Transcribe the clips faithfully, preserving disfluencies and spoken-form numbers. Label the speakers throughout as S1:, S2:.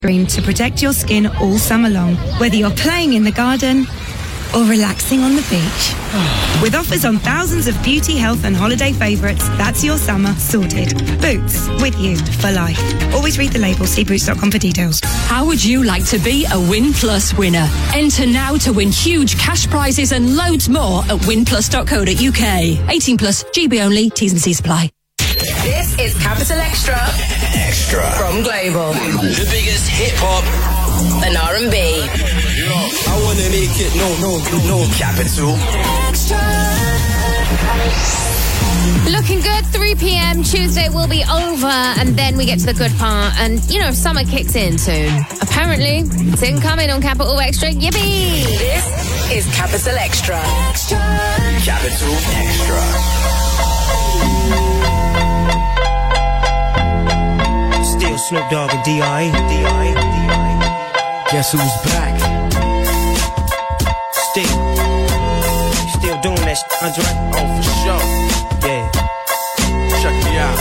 S1: Cream to protect your skin all summer long, whether you're playing in the garden or relaxing on the beach. With offers on thousands of beauty, health and holiday favourites, that's your summer sorted. Boots, with you for life. Always read the label, see boots dot com for details.
S2: How would you like to be a Win Plus winner? Enter now to win huge cash prizes and loads more at win plus dot co dot uk. eighteen plus, G B only, T's and C's apply.
S3: This is Capital Extra.
S4: Extra.
S3: From Global.
S4: The biggest hip-hop
S3: and R and B.
S4: I wanna make it, no, no, no. Capital
S3: Extra.
S5: Looking good, three p.m. Tuesday will be over, and then we get to the good part. And, you know, summer kicks in soon. Apparently, it's incoming on Capital Extra. Yippee!
S3: This is Capital Extra. Extra.
S4: Capital Extra.
S6: Still Snoop Dogg and D R E. D R E. D R E. Guess who's back? Still. Still doing that shit, Andre? Oh, for sure. Yeah. Check me out.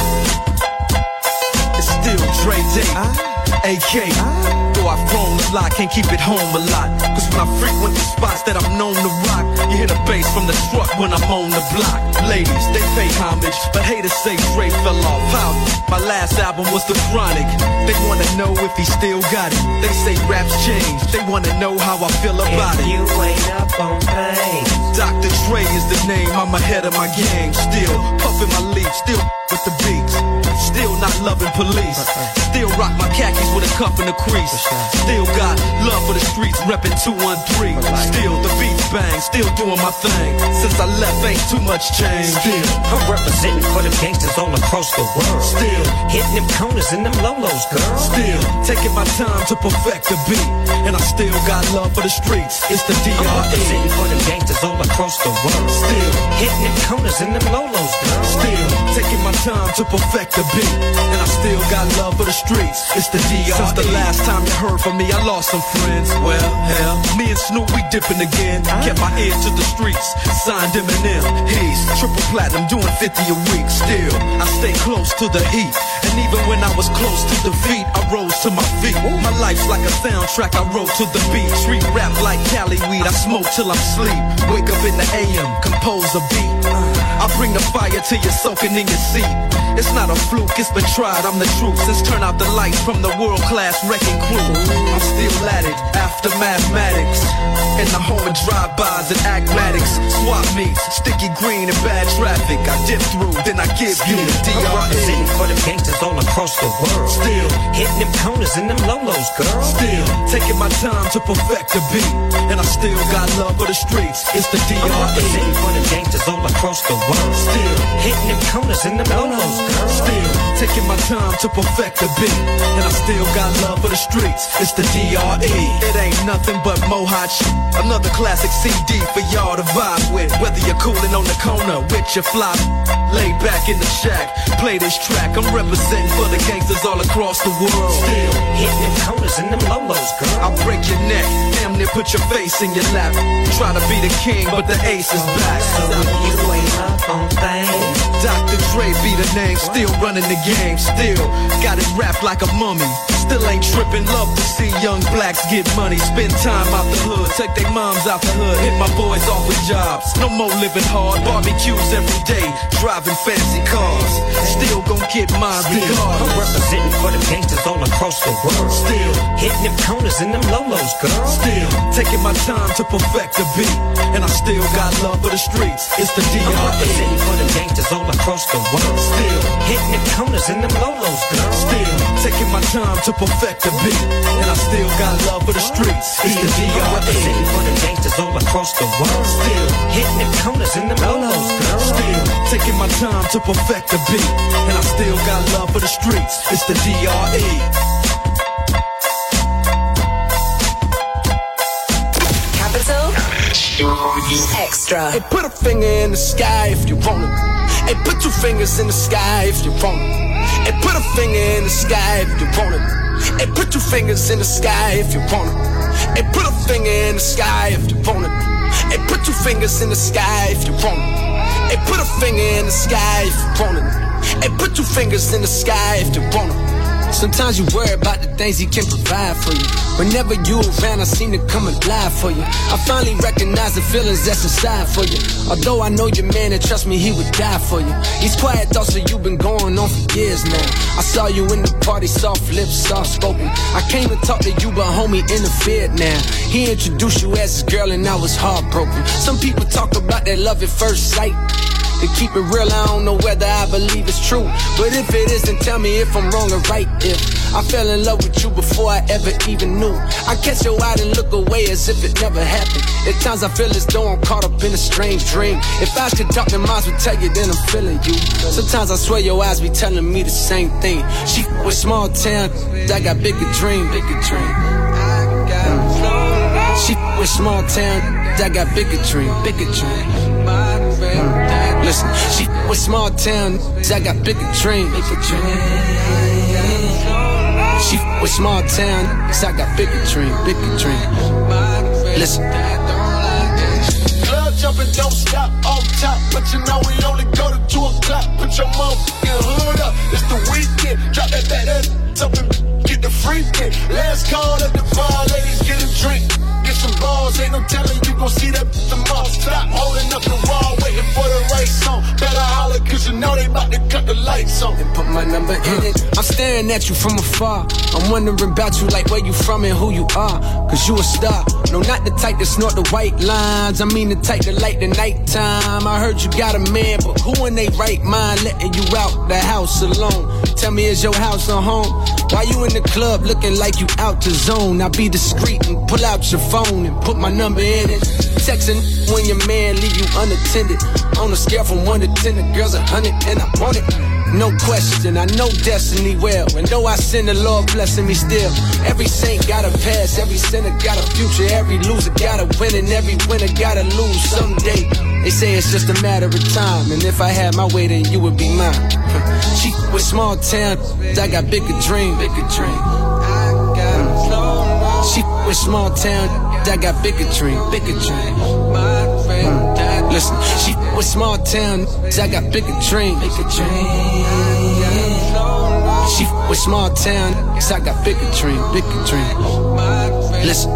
S7: It's still Dre Day. Uh, A K. Uh, Though I've grown a lot, can't keep it home a lot. Cause when I frequent the spots that I'm known to rock, you hear the bass from the truck when I'm on the block. Ladies, they pay homage, but haters say Dre fell off. How? My last album was The Chronic. They wanna know if he still got it. They say raps change. They wanna know how I feel about
S6: if
S7: it.
S6: You ain't up on things.
S7: Doctor Dre is the name. I'm ahead of my game. Still puffin' my leaf. Still with the beats. Still not loving police. Still rock my khakis with a cuff and a crease. Still got love for the streets. Reppin' two one three. Still the beats bang. Still doing my thing. Since I left, ain't too much change. Still
S6: I'm representing for the gangsters all across the world.
S7: Still
S6: hitting them corners and them lolos, girl.
S7: Still taking my time to perfect the beat, and I still got love for the streets. It's the D R E.
S6: I'm representing for the gangsters all across the world.
S7: Still
S6: hitting them corners and them lolos, girl.
S7: Still taking my time to perfect the beat, and I still got love for the streets. It's the D R E. Since the last time you heard from me, I lost some friends. Well, hell, me and Snoop, we dipping again. Kept my ear to the streets, signed Eminem. He's triple platinum, doing fifty a week. Still, I stay close to the heat, and even when I was close to defeat, I rose to my feet. My life's like a soundtrack, I wrote to the beat. Street rap like Cali weed, I smoke till I'm sleep. Wake up in the A M, compose a beat. I bring the fire till you're soaking in your seat. It's not a fluke, it's been tried, I'm the truth. Since turn out the lights from the world-class wrecking crew, I'm still at it, after mathematics. In the home of drive-bys and acmatics. Swap meets, sticky green and bad traffic. I dip through, then I give you the D R E.
S6: I'm representing for the gangsters all across the world.
S7: Still
S6: hitting them corners and them lolos, girl.
S7: Still taking my time to perfect the beat, and I still got love for the streets. It's the D R E.
S6: I'm representing for the gangsters all across the world.
S7: Still
S6: hitting them corners and them lolos, girl.
S7: Still taking my time to perfect the beat, and I still got love for the streets. It's the D R E. It ain't nothing but mohawk shit. Another classic C D for y'all to vibe with. Whether you're coolin' on the corner with your fly, lay back in the shack, play this track. I'm representing for the gangsters all across the world.
S6: Still hitting them corners and them lolos, girl.
S7: I'll break your neck, damn near put your face in your lap. Try to be the king, but the ace is back.
S6: So if you ain't up on things,
S7: Doctor Dre be the name, still running the game. Still got it wrapped like a mummy. Still ain't tripping, love to see young blacks get money. Spend time out the hood, take their moms out the hood. Hit my boys off with jobs, no more living hard. Barbecues every day, driving fancy cars. Still gon' get mine regardless.
S6: I'm representing for the gangsters all across the world.
S7: Still
S6: hitting them corners and them lolos, girl.
S7: Still taking my time to perfect the beat, and I still got love for the streets. It's the D R E.
S6: I'm representing for the gangsters all across the world.
S7: Still
S6: hitting them corners and them lolos, girl.
S7: Still taking my time to perfect the beat, and I still got love for the streets. It's the D R E.
S6: I'm representing for the gangsters all across the world.
S7: Still
S6: hitting them corners and them lolos, girl.
S7: Still taking my time to perfect the beat, and I still got love for the streets. It's the D R E.
S3: Capital Extra.
S8: Hey, put a finger in the sky if you want it. Hey, put two fingers in the sky if you want it. Hey, put a finger in the sky if you want it. Hey, put two fingers in the sky if you want it. Hey, put a finger in the sky if you want it. Hey, put two fingers in the sky if you want it. Hey, put a finger in the sky if you want it. Hey, put two fingers in the sky if you want it. Sometimes you worry about the things he can provide for you. Whenever you around, I seem to come alive for you. I finally recognize the feelings that's inside for you. Although I know your man and trust me, he would die for you. These quiet thoughts that you've been going on for years now. I saw you in the party, soft lips, soft spoken. I came to talk to you, but homie interfered now. He introduced you as his girl and I was heartbroken. Some people talk about that love at first sight. To keep it real, I don't know whether I believe it's true. But if it isn't, tell me if I'm wrong or right. If I fell in love with you before I ever even knew, I catch your eye and look away as if it never happened. At times I feel as though I'm caught up in a strange dream. If eyes could talk, then minds would tell you, then I'm feeling you. Sometimes I swear your eyes be telling me the same thing. She with small town, I got bigger dream, bigger dream. She with small town, I got bigger dream, bigger dream. Listen, she with small town, I got bigger dream, bigger dream. She with small town, I got bigger dream, bigger dream. Listen. Club jumping, don't stop, off top, but you know we only go to two o'clock. Put your motherfucking hood up, it's the weekend. Drop that back, that up and get the freaking. Last call at the bar, ladies get a drink. Get some balls, ain't no telling you gon' see that tomorrow. Stop holding up the wall, waiting for the right song. Better holler, cause you know they about to cut the lights on. And put my number in it. I'm staring at you from afar. I'm wondering about you, like where you from and who you are. Cause you a star. No, not the type to snort the white lines. I mean the type to light the nighttime. I heard you got a man, but who in they right mind letting you out the house alone? Tell me, is your house a home? Why you in the club looking like you out the zone? I be discreet and pull out your phone and put my number in it. Texting when your man leave you unattended. On a scale from one to ten, the girl's a hundred and I want it. No question, I know destiny well. And though I sin, the Lord blessing me still. Every saint got a past, every sinner got a future. Every loser got a win and every winner gotta lose someday. They say it's just a matter of time. And if I had my way, then you would be mine. She with small town, I got bigger dream, bigger dream. She with small town, I got bigger dream, bigger dream. Mm. Listen, she with small town, I got bigger dream, bigger dream. She with small town, I got bigger dream, bigger dream. Listen.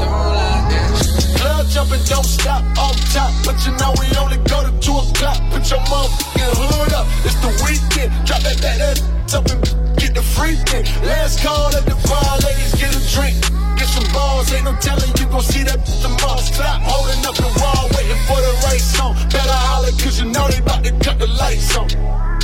S8: Club jumping, don't stop, off top, but you know we only go to two o'clock. Put your motherfucking hood up, it's the weekend. Drop that back, that up and get the freaking. Last call at the bar, ladies get a drink. Get some balls, ain't no telling you gon' see that tomorrow. Stop holding up the wall, waiting for the right song. Better holler, cause you know they about to cut the lights on.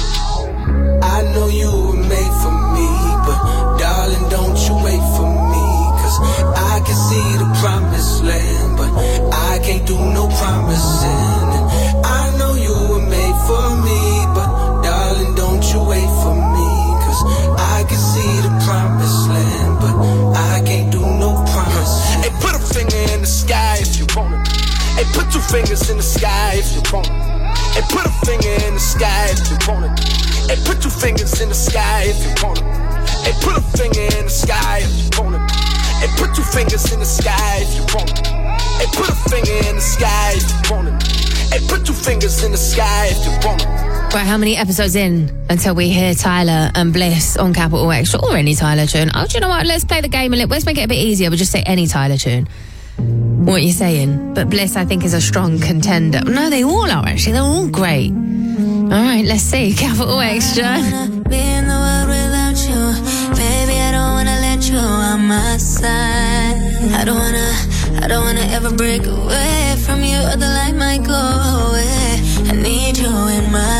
S8: I know you were made for me, but darling, don't you wait for me. Cause I can see the promised land, but I can't do no promising. And I know you were made for me, but darling, don't you wait for me. Cause I can see the promised land, but I can't do no promise. Hey, put a finger in the sky if you want it. Hey, put two fingers in the sky if you want it. Hey, put a finger in the sky if you want it. Hey, put two fingers in the sky if you want it. Hey, put a finger in the sky if you want it. Hey, put two fingers in the sky if you want it. Hey, put a finger in the sky if you want it. Hey, put two fingers in the sky if you want it.
S5: Right, how many episodes in until we hear Tyler and Bliss on Capital Extra or any Tyler tune? Oh, do you know what? Let's play the game a little. Let's make it a bit easier. We'll just say any Tyler tune. What are you saying? But Bliss, I think, is a strong contender. No, they all are, actually. They're all great. All right, let's see. Capital Extra.
S9: Be in the world without you. Baby, I don't wanna let you on my side. I don't wanna, I don't wanna ever break away from you, or the light might go away. I need you in my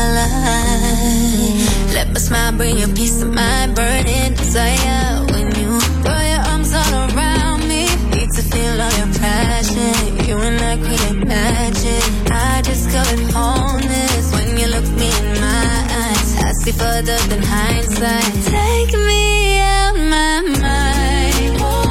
S9: life. Let my smile bring you peace of mind, burning desire. When you throw your arms all around me, need to feel all your passion. You and I couldn't imagine. I discovered wholeness when you look me in my eyes. I see further than hindsight. Take me out my mind. Oh.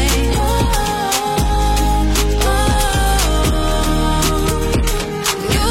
S9: You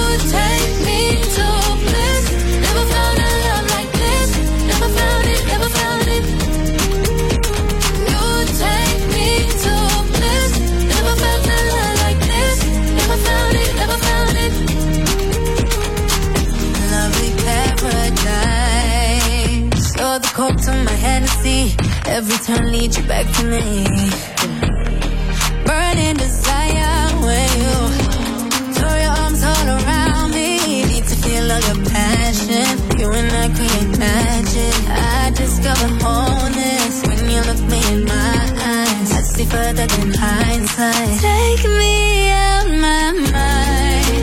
S9: fantasy. Every turn leads you back to me. Burning desire when you throw your arms all around me. Need to feel all your passion. You and I create magic. I discover wholeness when you look me in my eyes. I see further than hindsight. Take me out my mind.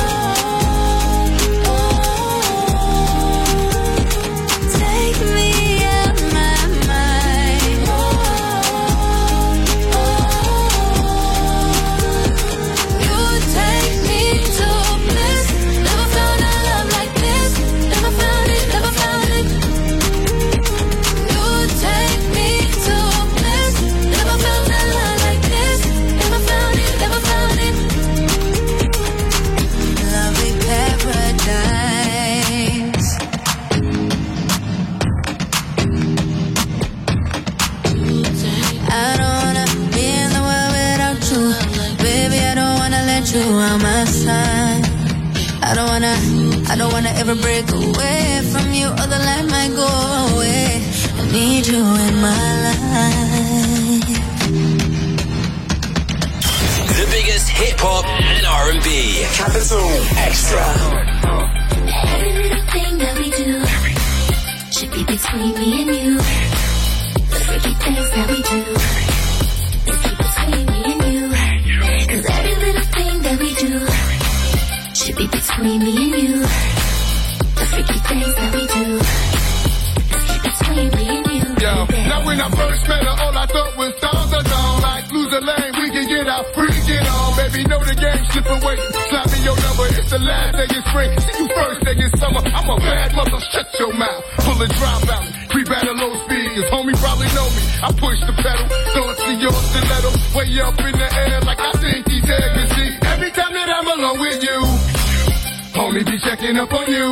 S9: Take me out my mind. You take me to bliss. Never found a love like this. Never found it, never found it. You take me to bliss. Never found a love like this. Never found it, never found it. Lovely paradise. I don't wanna be in the world without you. Baby, I don't wanna let you out my side. I don't wanna, I don't wanna ever break away from you, or the light might go away. I need you in my life.
S10: The biggest hip hop and R and B.
S3: Capital Extra.
S11: Every little thing that we do should be between me and you. The freaky things that we do is keep between me and you. Cause every little thing that we do should be between me and you. The freaky things that we do is keep between me and you.
S12: Yo, now when I first met her, all I thought was stars are gone. Like lose a lane, we can get our freaking on. Baby, know the game, slip away. Slap me your number, it's the last day of spring. See you first day in summer. I'm a bad mother, shut your mouth. Full of dropout, creep at a low speed. Cause homie probably know me. I push the pedal, don't see your stiletto. Way up in the air like I think he's there. Cause see, every time that I'm alone with you, homie be checking up on you.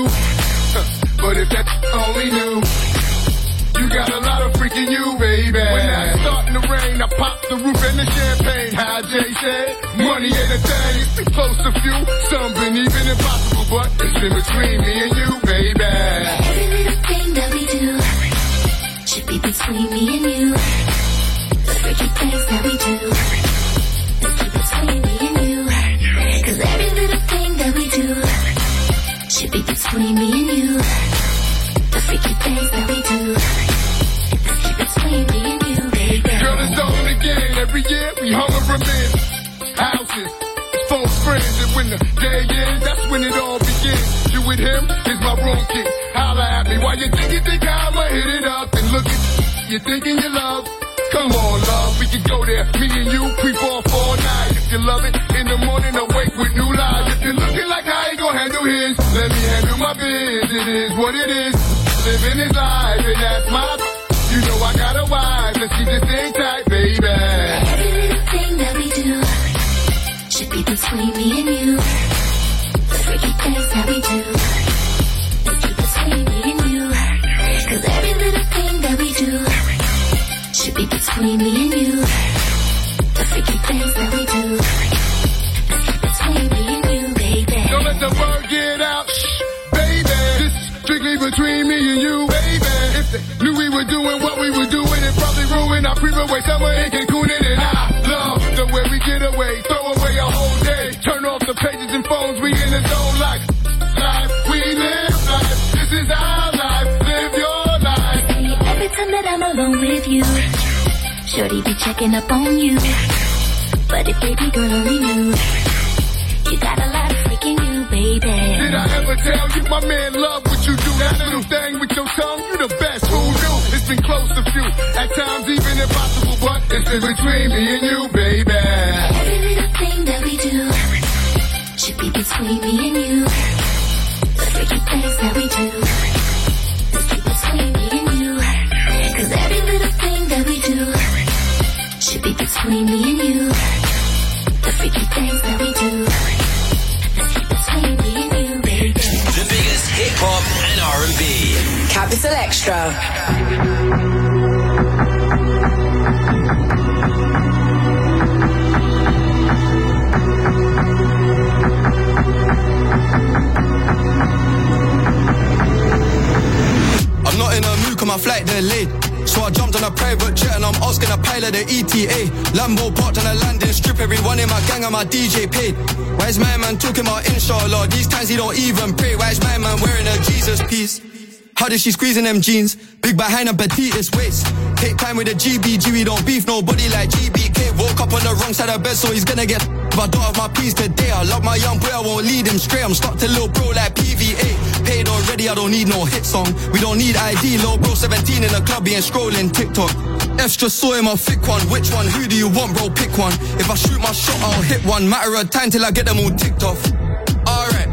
S12: But if that only knew, you got a lot of freaking you, baby. When I starting to rain, I pop the roof and the champagne. How Jay said, money ain't a thing. It's been close to few, some been even impossible, but it's in between me and you, baby.
S11: Every little thing that we do should be between me and you. The freaky things that we do is keep between me and you. Cause every little thing that we do should be between me and you. The freaky things that we do is keep between me and you, baby.
S12: Girl, it's on again. Every year we hung a remiss. Houses, folks, friends, and when the day ends, that's when it all begins. You with him is my room key. Holla at me while you think you think I'ma hit it up and look at you thinking you love. Come on, love, we can go there. Me and you creep off all night. If you love it, in the morning awake with new lies. If you're looking like I ain't gonna handle his, let me handle my biz. It is what it is. Living his life, and that's my. You know I got a wife, let's keep this thing tight, baby.
S11: Every little thing that we do should be between me and you. The freaky things that we do is keep between me and you. Cause every little thing that we do should be between me and you. The freaky things that we do is keep between me and you, baby.
S12: Don't let the word get out, shh, baby. This is strictly between me and you, baby. If they knew we were doing what we were doing, it probably ruined our pre-away summer in Cancun. And I love the way we get away, throw away a whole day. Turn off the pages and phones, we in the zone like life. We live life, this is our life, live your life.
S11: Every time that I'm alone with you, shorty be checking up on you. But if baby girl only knew, you got a lot of freaking you, baby.
S12: Did I ever tell you my man love what you do? That little thing with your tongue, you the best. Who knew? It's been close to few, at times even impossible, but it's in between me and you, baby.
S11: Every little thing that we do should be between me and you. The freaky things that we do is keep between me and you. Cause every little thing that we do should be between me and you. The freaky things that we do is keep between me and you, baby.
S10: The biggest hip hop and R and B.
S3: Capital Extra.
S4: I'm not in a mood, cause my flight delayed. So I I jumped on a private jet and I'm asking a pilot the E T A. Lambo parked on a landing strip, everyone in my gang and my D J paid. Why is my man talking about inshallah? These times he don't even pray. Why is my man wearing a Jesus piece? How did she squeeze in them jeans? Big behind and petite waist. Take time with the G B G, we don't beef nobody like G B K. Woke up on the wrong side of bed, so he's gonna get if I don't have my peace today. I love my young boy, I won't lead him straight. I'm stuck to little bro like P V A. Paid already, I don't need no hit song. We don't need I D, little bro seventeen in the club, he ain't scrolling TikTok. Extra soy in my thick one, which one? Who do you want, bro? Pick one. If I shoot my shot, I'll hit one. Matter of time till I get them all ticked off. Alright.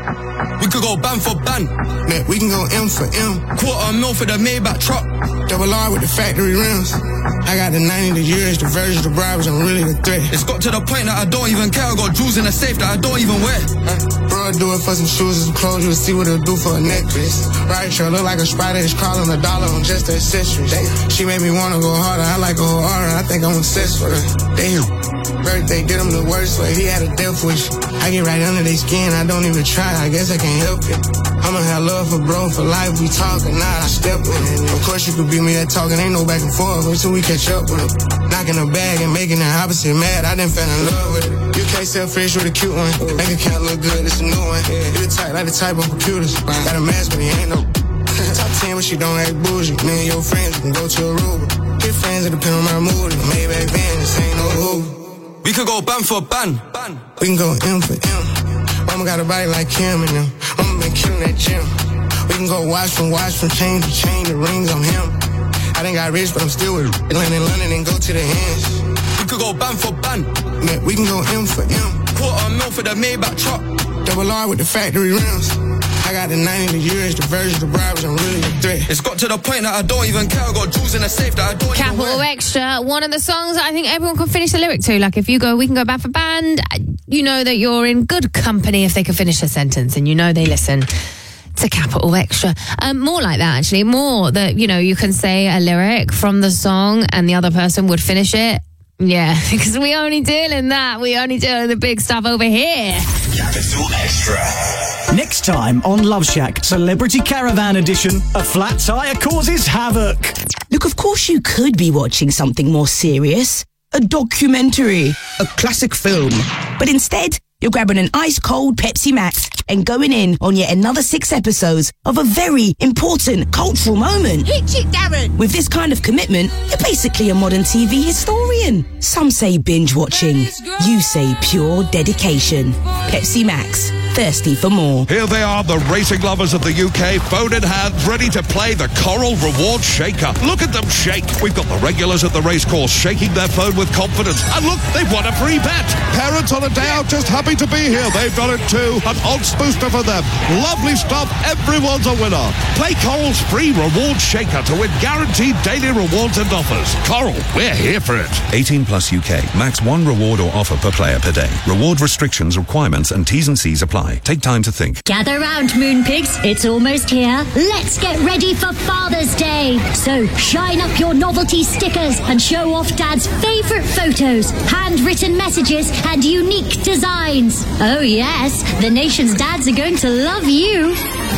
S4: We could go ban for ban.
S13: Man, we can go M for M.
S4: Quarter mil for the Maybach truck.
S13: Double R with the factory rims. I got the ninety, the years, the versions, the bribes, I'm really the threat.
S4: It's got to the point that I don't even care. I got jewels in the safe that I don't even wear.
S13: Uh, bro, I do it for some shoes and some clothes. You'll see what it'll do for a necklace. Right, sure, look like a spider that's crawling a dollar on just the accessories. Damn. She made me wanna go harder. I like a whole aura. I think I'm obsessed with her. Damn. Birthday did him the worst way. He had a death wish. I get right under their skin. I don't even try. I guess I can't help it. I'ma have love for bro for life. We talking, nah, I step with it. Of course you could beat me at talking. Ain't no back and forth until we catch up with it. Knocking the bag and making the opposite mad. I done fell in love with it. You can't sell fish with a cute one. Bank account look good, it's a new one. You the type like the type on computers. Got a mask, but he ain't no. Top ten, but she don't act bougie. Me and your friends, we can go to Aruba. Get friends, it depend on my mood. Maybach van, this ain't no Uber.
S4: We could go ban for ban.
S13: We can go M for M. Mama got a body like Kim and them. Mama been killing that gym. We can go watch from watch from chain to chain. The rings on him. I done got rich, but I'm still with land in London and go to the hands.
S4: We could go ban for ban.
S13: Man, we can go M for M.
S4: Quarter mil for the Maybach truck.
S13: Double R with the factory rims. I got the ninety, the years, the versions, the bribes, I'm really the threat.
S4: It's got to the point that I don't even care. I got jewels in the safe that I don't
S5: Capital
S4: even wear.
S5: Extra, one of the songs I think everyone can finish the lyric to. Like if you go, we can go band for band, you know that you're in good company if they can finish a sentence and you know they listen to Capital Extra. Um, more like that actually, more that, you know, you can say a lyric from the song and the other person would finish it. Yeah, because we only deal in that. We only deal in the big stuff over here.
S10: Capital Extra.
S14: Next time on Love Shack, Celebrity Caravan Edition, a flat tyre causes havoc.
S15: Look, of course you could be watching something more serious. A documentary, a classic film. But instead, you're grabbing an ice-cold Pepsi Max and going in on yet another six episodes of a very important cultural moment.
S16: Hit it, Darren!
S15: With this kind of commitment, you're basically a modern T V historian. Some say binge-watching. You say pure dedication. Pepsi Max. Thirsty for more.
S17: Here they are, the racing lovers of the U K, phone in hand, ready to play the Coral Reward Shaker. Look at them shake. We've got the regulars at the racecourse shaking their phone with confidence. And look, they've won a free bet.
S18: Parents on a day out just happy to be here. They've done it too. An odds booster for them. Lovely stuff. Everyone's a winner.
S17: Play Coral's free reward shaker to win guaranteed daily rewards and offers. Coral, we're here for it.
S19: eighteen plus U K. Max one reward or offer per player per day. Reward restrictions, requirements and T's and C's apply. Take time to think.
S20: Gather round, Moon Pigs. It's almost here. Let's get ready for Father's Day. So shine up your novelty stickers and show off Dad's favourite photos, handwritten messages and unique designs. Oh yes, the nation's dads are going to love you.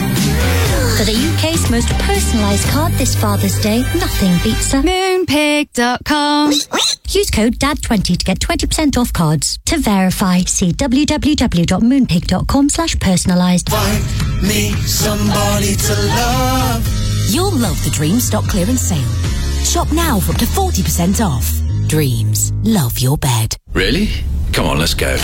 S20: For the U K's most personalised card this Father's Day, nothing beats a moonpig dot com. Use code D A D twenty to get twenty percent off cards. To verify, see w w w dot moonpig dot com slash personalised.
S21: Find me somebody to love.
S22: You'll love the Dreams stock clearance sale. Shop now for up to forty percent off. Dreams. Love your bed.
S10: Really? Come on, let's go.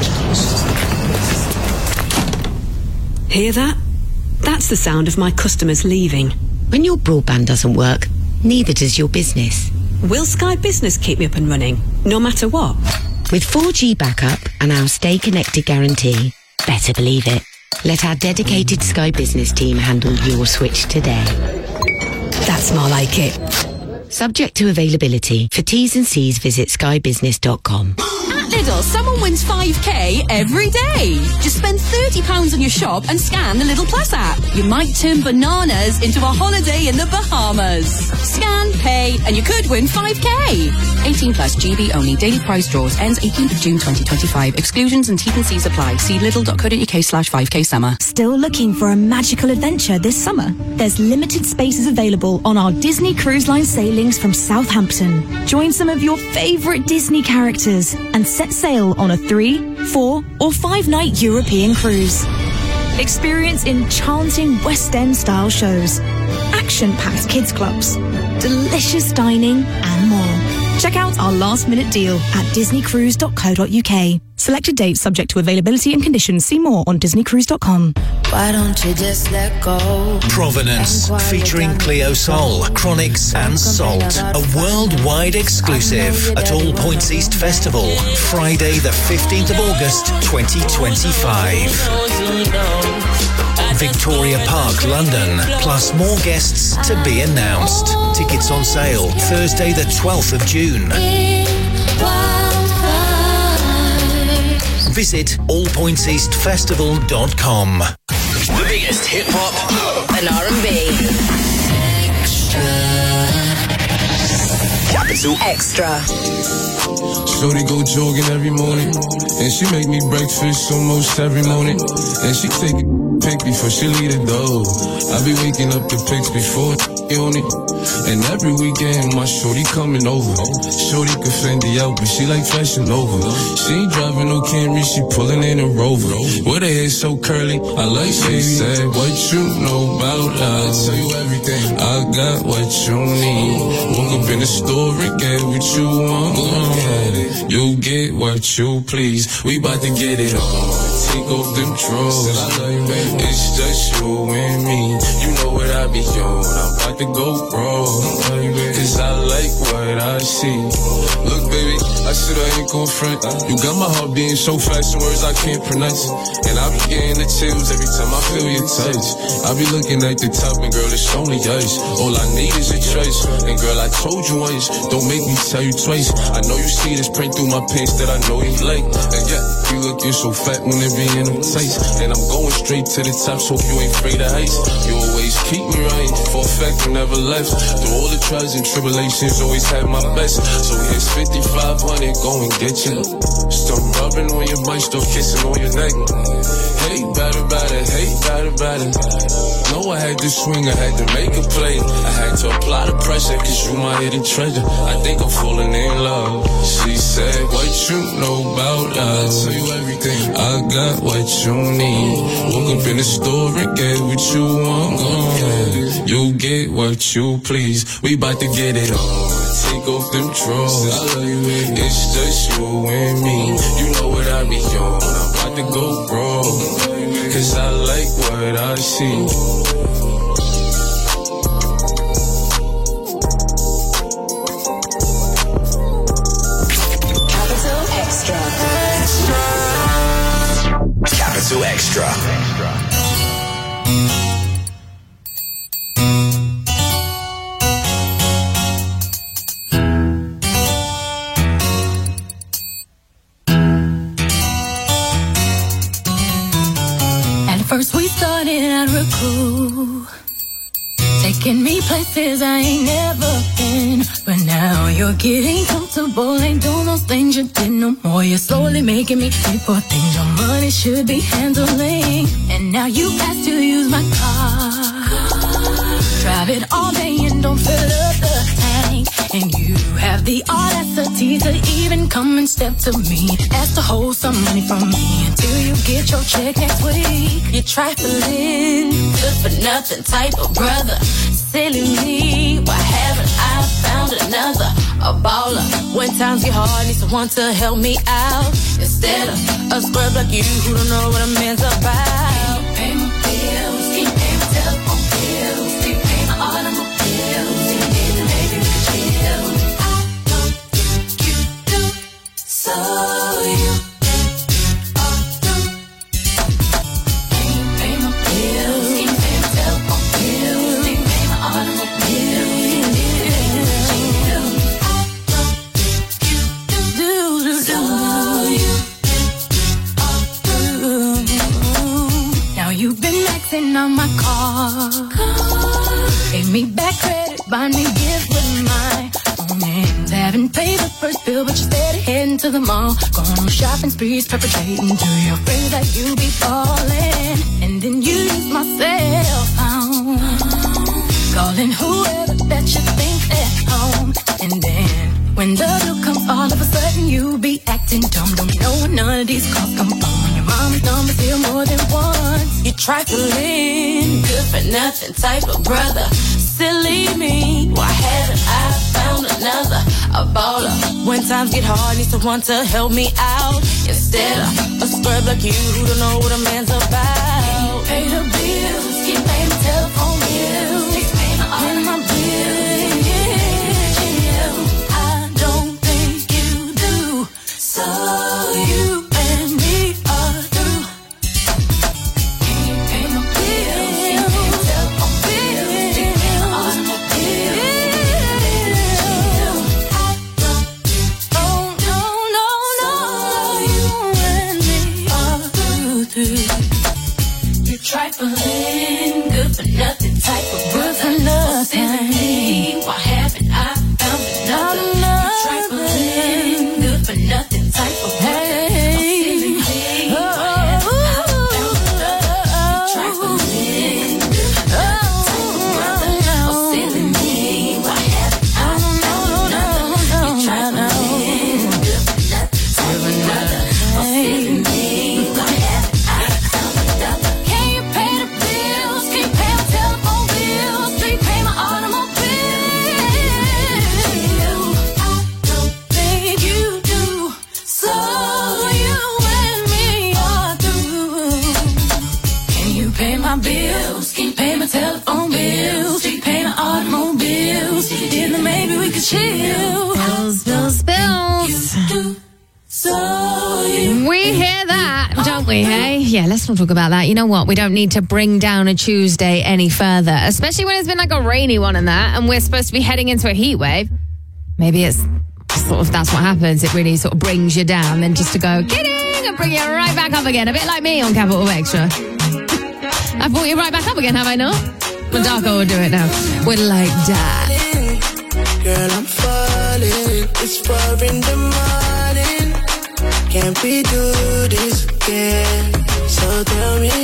S23: Hear that? That's the sound of my customers leaving.
S24: When your broadband doesn't work, neither does your business.
S23: Will Sky Business keep me up and running, no matter what?
S24: With four G backup and our Stay Connected guarantee, better believe it. Let our dedicated Sky Business team handle your switch today.
S23: That's more like it.
S24: Subject to availability. For T's and C's, visit sky business dot com.
S1: At Lidl, someone wins five K every day. Just spend thirty pounds on your shop and scan the Lidl Plus app. You might turn bananas into a holiday in the Bahamas. Scan, pay, and you could win five K. eighteen plus G B only. Daily price draws. Ends eighteenth of June twenty twenty-five. Exclusions and T's and C's apply. See lidl.co.uk slash 5k summer.
S2: Still looking for a magical adventure this summer? There's limited spaces available on our Disney Cruise Line sailings from Southampton. Join some of your favourite Disney characters and set sail on a three, four or five night European cruise. Experience enchanting West End style shows, action-packed kids clubs, delicious dining and more. Check out our last minute deal at disney cruise dot co dot uk. Selected dates subject to availability and conditions. See more on disney cruise dot com.
S3: Why don't you just let go?
S6: Provenance, featuring Cleo Sol, Chronics and Salt. A worldwide exclusive at All Points East Festival, Friday the fifteenth of August, twenty twenty-five. Victoria Park, London, plus more guests to be announced. Tickets on sale Thursday the twelfth of June. Visit all points east festival dot com.
S3: The biggest hip hop and R and B. Capital Extra.
S16: Shorty go jogging every morning, and she make me breakfast almost every morning, and she take a pic before she leave the door. I be waking up the pics before on it, and every weekend my shorty coming over. Shorty can Fendi out, but she like fashion over. She ain't driving no Camry, she pulling in a Rover. With her hair so curly, I like she said, what you know about love? I tell you everything. I got what you need. Woke up in the store and get what you want. You get what you please. We bout to get it on. Take off them drawers. It's just you and me. You know what I be on. I'm about to go wrong. Cause I like what I see. Look, baby, I said I ain't gon' front. You got my heart beating so fast, some words I can't pronounce. And I be getting the chills every time I feel your touch. I be looking at the top, and girl, it's only us. All I need is a choice. And girl, I told you once, don't make me tell you twice. I know you see this print through my pants that I know you like. And yeah, you looking so fat when it be in them tights. And I'm going straight to the top, so you ain't afraid of heights. You always keep me right, for a fact you never left. Through all the trials and tribulations, always had my best. So here's fifty-five hundred, go and get you. Stop rubbing on your butt, stop kissing on your neck. Hey, bad about it, hey, bad about it. Know I had to swing, I had to make a play. I had to apply the pressure, cause you my hidden treasure. I think I'm falling in love. She said, what you know about us? I tell you everything. I got what you need. Woke up in the store and get what you want. Uh, you get what you please. We bout to get it on. Take off them drawers. It's just you and me. You know what I be on. I'm about to go wrong. Cause I like what I see.
S3: Capital Extra.
S6: Capital Extra.
S25: First we started at Raku, taking me places I ain't never been. But now you're getting comfortable, ain't doing those things you did no more. You're slowly making me pay for things your money should be handling. And now you ask to use my car, drive it all day and don't fill up the tank. And you have the audacity to even come and step to me, ask to hold some money from me until you get your check next week. You're trifling, good for nothing type of brother. Silly me, why haven't I found another? A baller, when times get hard, need someone to help me out. Instead of a scrub like you who don't know what a man's about. Pay my bills, keep paying my telephone bills, keep paying my automobiles, keep getting the baby with chill. I don't think you do, so you ought to. Keep paying my bills, keep paying my telephone bills, keep paying my automobiles, keep getting the baby with chill. I don't think you do, do, do, so car. Gave me back credit, buy me gift with my own hands. Haven't paid the first bill, but you steady heading to the mall. Going on shopping sprees, perpetrating to your friends that you be falling. And then you use my cell phone, calling whoever that you think's at home. And then when the bill comes, all of a sudden you be acting dumb. Don't know where none of these calls come from. When your mom's number still more than once. You trifling, good for nothing type of brother. Silly me, why haven't I found another? A baller. When times get hard, need someone to help me out. Instead of a scrub like you who don't know what a man's about. Can you pay the bills? Can you pay my telephone bills? Can you pay my, pay my bills? I don't think you do. So you and me are through. Can you pay my bills? Can you pay my telephone bills? Can you pay my automobile bills? Oh, no, no, no. You and me are through, through. You're trifling, good for nothing type of good for nothing. Why haven't I found another? You're trifling, good for nothing type of hey. Oh, trifling, good for nothing type of brother. Oh, silly me, why haven't I found another? You're trifling, good for nothing type of brother. Oh, silly me, why haven't I found another? Can you pay the bills? Can you pay my telephone bills? Do you pay my automobile? I don't think you do. So you and me are through. Can you pay my bills? Can you pay my telephone bills? Do you pay my automobiles? If you did, then maybe we could chill.
S5: Bills, bills, bills.
S25: So you
S5: We hear that, don't we, hey? Yeah, let's not talk about that. You know what? We don't need to bring down a Tuesday any further, especially when it's been like a rainy one and that, and we're supposed to be heading into a heat wave. Maybe it's sort of, that's what happens. It really sort of brings you down, then just to go, kidding, and bring you right back up again. A bit like me on Capital Extra. I've brought you right back up again, have I not? Well, Darko will do it now. With Like That.
S21: Girl, I'm falling. It's four in the morning. Can't we do this again? So tell me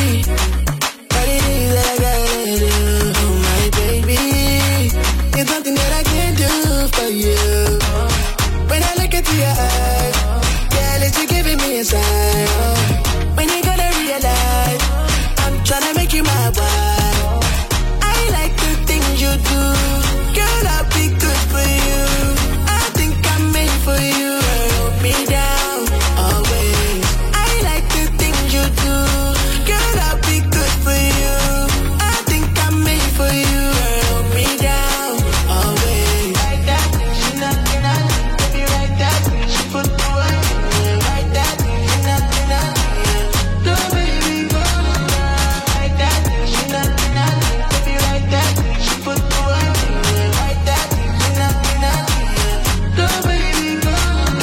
S21: what it is that I gotta do. Oh, my baby, it's nothing that I can't do for you. When I look into your eyes, girl, it's you giving me a sign. Oh, when you gonna realize I'm tryna make you my wife. I like the things you do. Girl, I'll be good for you. I think I'm made for you. Hold me down always. I like the things you do. Girl, I'll be good for you. I think I'm made for you. Hold me down always. Like that, she not gonna. If you like that, she put the work. Like that, she not gonna. No baby, go like that, she not gonna. If you like that, she put the work. Like that, she not gonna. No baby, go.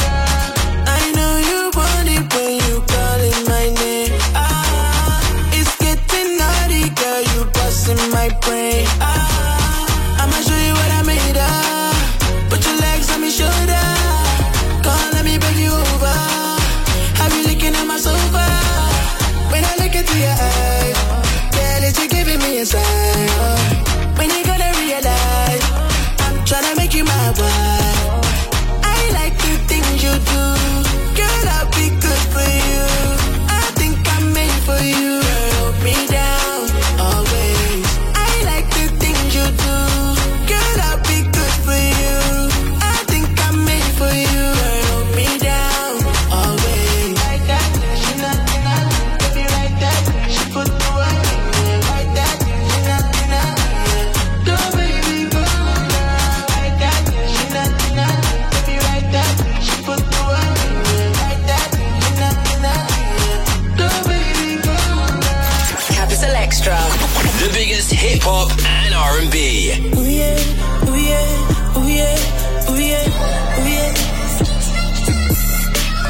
S21: I know you want it when you calling my name. Ah, it's getting naughty, girl. You busting my brain. Ah, I'ma show you what I made of. Put your legs on my shoulder. Come on, let me bring you over. Have you licking on my sofa? When I look into your eyes, girl, it's you giving me a sign. Oh, when you gonna realize I'm tryna make you my wife. I like the things you do. Girl, I'll be good for you. I think I'm made for you. Hold me down always. I like the things you do. Girl, I'll be good for you. I think I'm made for you. Hold me down always. Like that, she not gonna. If you like that, she put the work. Like that, she not gonna. No baby, go. Like that, she not gonna. If you like that, she put the work. Like that, she not gonna. No baby, go.
S3: Capital Extra. The biggest hip hop and R and B.
S21: Ooh yeah, ooh yeah, ooh yeah, ooh yeah, ooh yeah.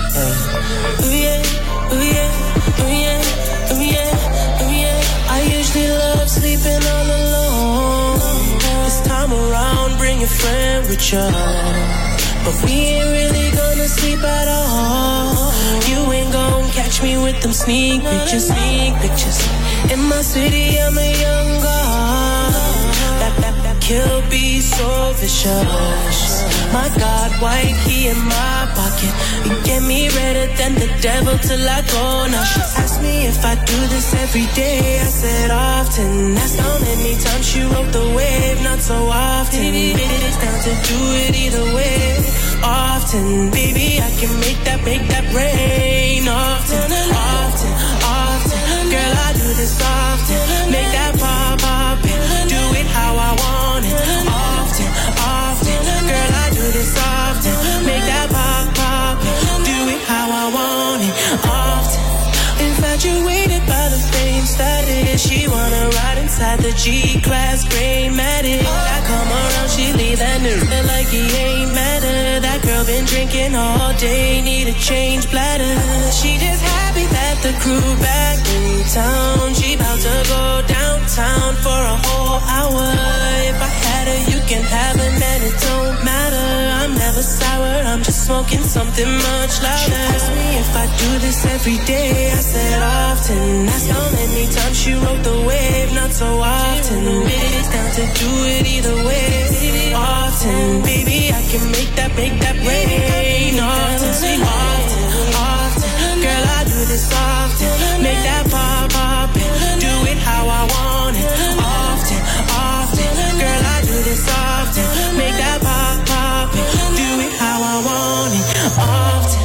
S21: Uh, ooh yeah, ooh yeah, ooh yeah, ooh yeah, ooh yeah. I use we love sleeping all alone. This time around, bring your friend with you. But we ain't really gonna sleep at all. You ain't gon' catch me with them sneak pictures, sneak pictures. In my city, I'm a young god. That, that, that kill be so vicious. My God, white key in my pocket. You get me redder than the devil till I go. Now she asked me if I do this every day. I said often. That's how many times she rode the wave. Not so often. It's down to do it either way. Often, baby, I can make that, make that rain. Often, often, often. Girl, I do this often. Make that pop, pop, and do it how I want it. Often, often. Girl, I do this often. Make that pop, pop, and do it how I want it. Often. Infatuated by the fame status. She wanna ride inside the G-Class gray matted. I come around, she leave that nigga like he ain't matter. That girl been drinking all day, need a change bladder. She just happy that the crew back in town. She about to go downtown for a whole hour. If I had her, you can have her, man, it don't matter. I'm never sour, I'm just smoking something much louder. She asked me if I do this every day. I said often. That's how many times she rode the wave. Not so often. It's down to do it either way. Often, baby, I can make that, make that rain. Often, often, often. Girl, I do this often. Make that pop, pop, and do it how I want it. Often, often. Girl, I do this often. Make that pop, pop, and do it how I want it. Often.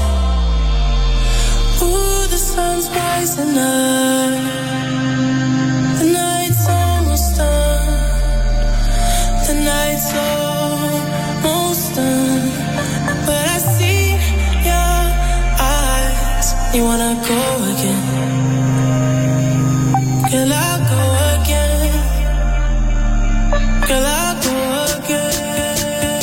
S21: Ooh, the sun's rising up. The night's almost done. The night's almost done. But I see your eyes. You wanna go again? Girl, I'll go again. Girl, I'll go again.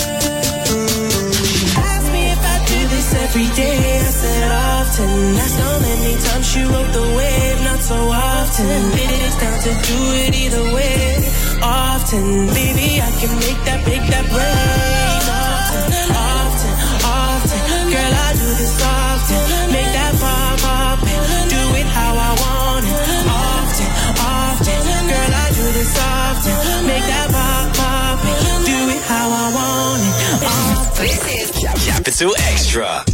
S21: Ask me if I do this every day. I said often. That's how many times she rode the wave. Not so often. It's down to do it either way. Often, baby, I can make that, make that rain. Often, often, often. Girl, I do this often. Make that pop, pop, and do it how I want it. Often, often. Girl, I do this often. Make that pop, pop, and do it how I want it. Often.
S3: This is Capital Extra.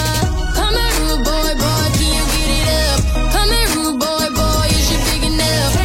S25: Come here, rude boy, boy, can you get it up? Come here, rude boy, boy, is you big enough?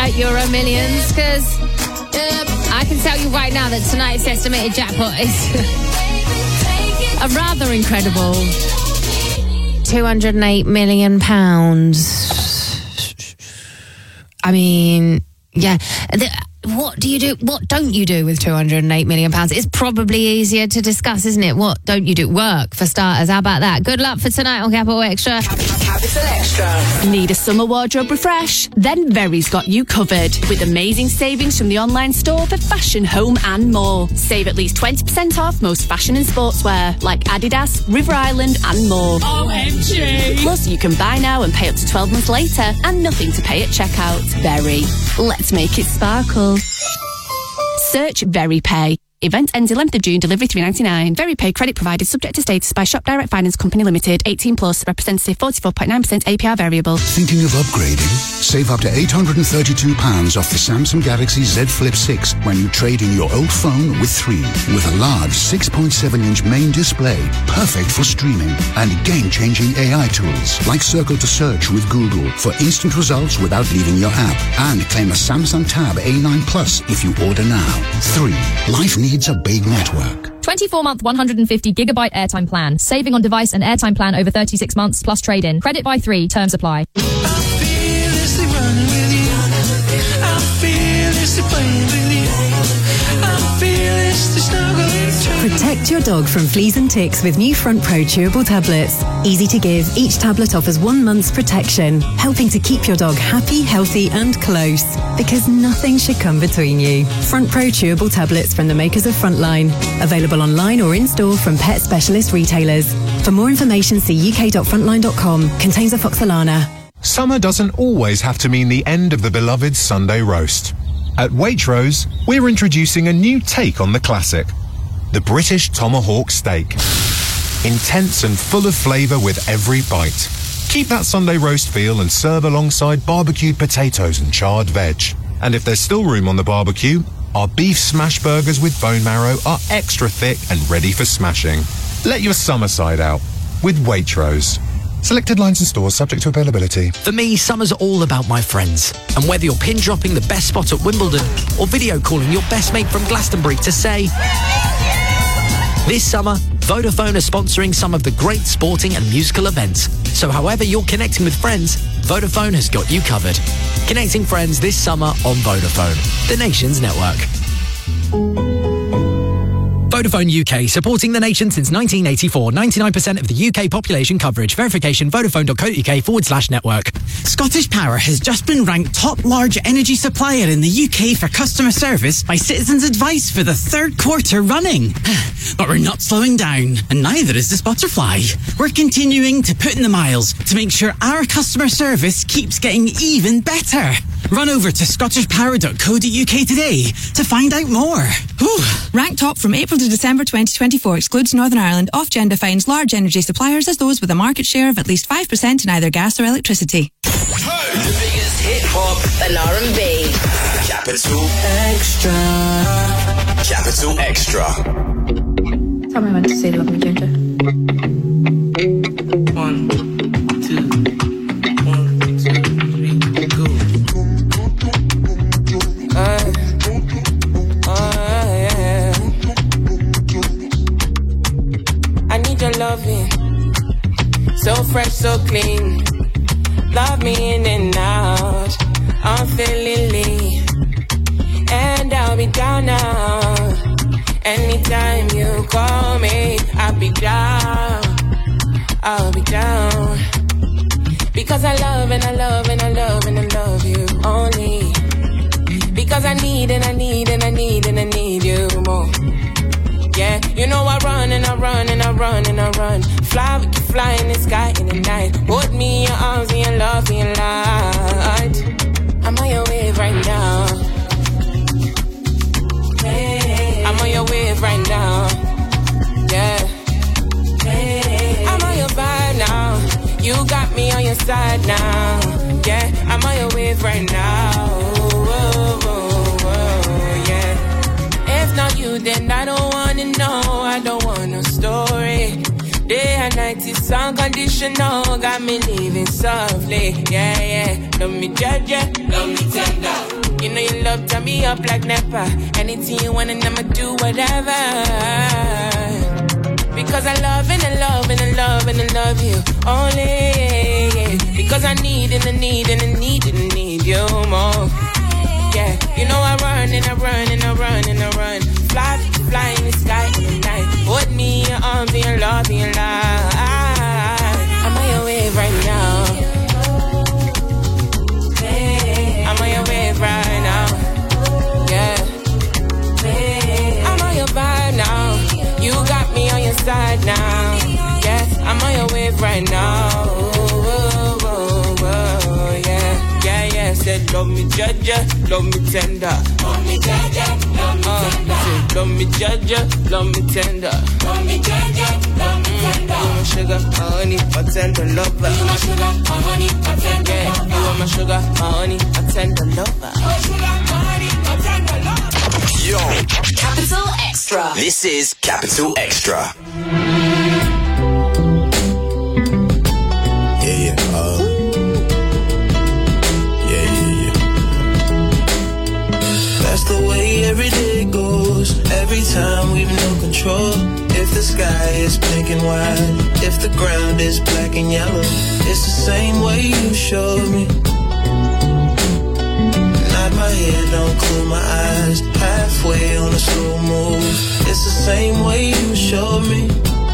S5: at Euro Millions, because uh, I can tell you right now that tonight's estimated jackpot is a rather incredible two hundred eight million pounds. I mean, yeah. The, what do you do? What don't you do with two hundred eight million pounds? It's probably easier to discuss, isn't it? What don't you do? Work, for starters. How about that? Good luck for tonight on Capital Extra.
S7: Capital Extra.
S8: Need a summer wardrobe refresh? Then Very's got you covered with amazing savings from the online store for fashion, home and more. Save at least twenty percent off most fashion and sportswear like Adidas, River Island and more.
S7: O M G!
S8: Plus you can buy now and pay up to twelve months later and nothing to pay at checkout. Very. Let's make it sparkle. Search VeryPay. Event ends eleventh of June, delivery three ninety-nine. VeryPay credit provided subject to status by Shop Direct Finance Company Limited. eighteen plus, representative forty-four point nine percent A P R variable.
S9: Thinking of upgrading? Save up to eight hundred thirty-two pounds off the Samsung Galaxy Z Flip six when you trade in your old phone with three. With a large six point seven inch main display, perfect for streaming, and game-changing A I tools like Circle to Search with Google for instant results without leaving your app. And claim a Samsung Tab A nine Plus if you order now. three. Life needs a big network.
S11: twenty-four month, one hundred fifty gigabyte airtime plan. Saving on device and airtime plan over thirty-six months plus trade-in. Credit by three. Terms apply.
S12: Protect your dog from fleas and ticks with new Front Pro chewable tablets. Easy to give, each tablet offers one month's protection, helping to keep your dog happy, healthy and close. Because nothing should come between you. Front Pro chewable tablets from the makers of Frontline. Available online or in-store from pet specialist retailers. For more information, see u k dot frontline dot com. Contains afoxolana.
S26: Summer doesn't always have to mean the end of the beloved Sunday roast. At Waitrose, we're introducing a new take on the classic. The British Tomahawk Steak. Intense and full of flavour with every bite. Keep that Sunday roast feel and serve alongside barbecued potatoes and charred veg. And if there's still room on the barbecue, our beef smash burgers with bone marrow are extra thick and ready for smashing. Let your summer side out with Waitrose. Selected lines and stores subject to availability.
S27: For me, summer's all about my friends. And whether you're pin dropping the best spot at Wimbledon or video calling your best mate from Glastonbury to say... This summer, Vodafone are sponsoring some of the great sporting and musical events. So however you're connecting with friends, Vodafone has got you covered. Connecting friends this summer on Vodafone, the nation's network. Vodafone U K, supporting the nation since nineteen eighty-four. ninety-nine percent of the U K population coverage. Verification vodafone.co.uk forward slash network.
S28: Scottish Power has just been ranked top large energy supplier in the U K for customer service by Citizens Advice for the third quarter running. But we're not slowing down, and neither is the Spotterfly. We're continuing to put in the miles to make sure our customer service keeps getting even better. Run over to scottish power dot co dot uk today to find out more. Whew.
S29: Ranked top from April to December twenty twenty-four excludes Northern Ireland. Ofgem defines large energy suppliers as those with a market share of at least five percent in either gas or electricity.
S3: The biggest hip hop and R and B. Capital Extra. Capital Extra.
S11: Tell me when to say love me, Ginger.
S21: One, two, one, two, three, go. Uh, uh, yeah. I need your loving, so fresh, so clean. Love me in and out, unfailingly, and I'll be down now. Anytime you call me, I'll be down, I'll be down. Because I love and I love and I love and I love you only. Because I need and I need and I need and I need you more. Yeah, you know I run and I run and I run and I run. Fly, we can fly in the sky in the night. Hold me in your arms and your love and your light. I'm on your wave right now. I'm on your wave right now. Yeah. I'm on your vibe now. You got me on your side now. Yeah, I'm on your wave right now. Whoa, whoa, whoa, yeah. If not you, then I don't wanna know. I don't want no story. Day and night is unconditional. Got me living softly. Yeah, yeah. Love me judge, yeah. Love me tender.
S4: You know you love turn me up like Nepa. Anything you want and I'ma do whatever. Because I love and I love and I love and I love you only. Because I need and I need and I need and I need you more. Yeah, you know I run and I run and I run and I run. Fly, fly in the sky in the night. Hold me in your arms and your love and your life. I'm on your wave right now. I'm on your wave right now. Yeah. I'm on your vibe now. You got me on your side now. Yes, I'm on your wave right now. Oh, oh, oh, yeah, yeah, yeah. Said love me, judge, love me tender. Love me, judge, love me tender. Said love me, judge, love me tender. Love me, judge, love me tender. You my sugar, my honey, my tender lover. You my sugar, my honey, my tender lover. Yeah, you are my sugar, my honey, my tender lover. My sugar, my honey, my tender lover.
S3: Yo,
S1: Capital Extra.
S3: This is Capital Extra.
S21: Yeah, yeah, uh, yeah, yeah, yeah. That's the way every day goes. Every time we've no control. If the sky is pink and white, if the ground is black and yellow, it's the same way you showed me. Nod my head, don't close my eyes. Halfway on a slow move. It's the same way you showed me.